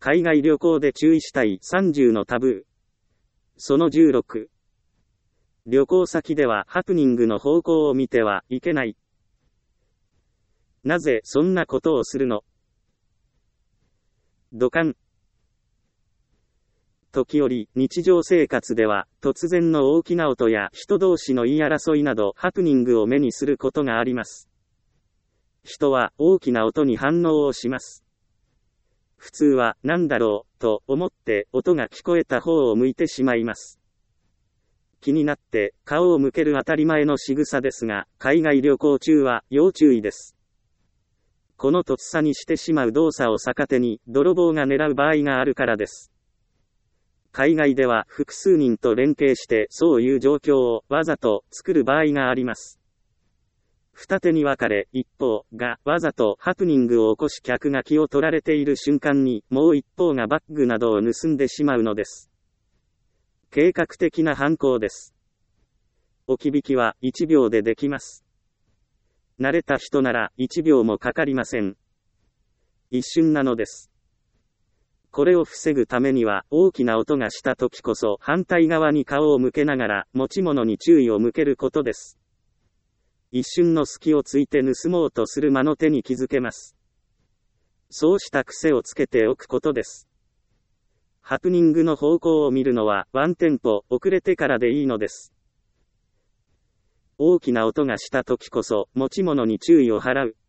海外旅行で注意したい30のタブー。その16。旅行先ではハプニングの方向を見てはいけない。なぜそんなことをするの？土管。時折、日常生活では、突然の大きな音や人同士の言い争いなどハプニングを目にすることがあります。人は大きな音に反応をします。普通は何だろうと思って音が聞こえた方を向いてしまいます。気になって顔を向ける当たり前の仕草ですが、海外旅行中は要注意です。このとっさにしてしまう動作を逆手に泥棒が狙う場合があるからです。海外では複数人と連携してそういう状況をわざと作る場合があります。二手に分かれ、一方がわざとハプニングを起こし客が気を取られている瞬間にもう一方がバッグなどを盗んでしまうのです。計画的な犯行です。置き引きは1秒でできます。慣れた人なら1秒もかかりません。一瞬なのです。これを防ぐためには大きな音がした時こそ反対側に顔を向けながら持ち物に注意を向けることです。一瞬の隙をついて盗もうとする魔の手に気づけます。そうした癖をつけておくことです。ハプニングの方向を見るのはワンテンポ遅れてからでいいのです。大きな音がした時こそ持ち物に注意を払う。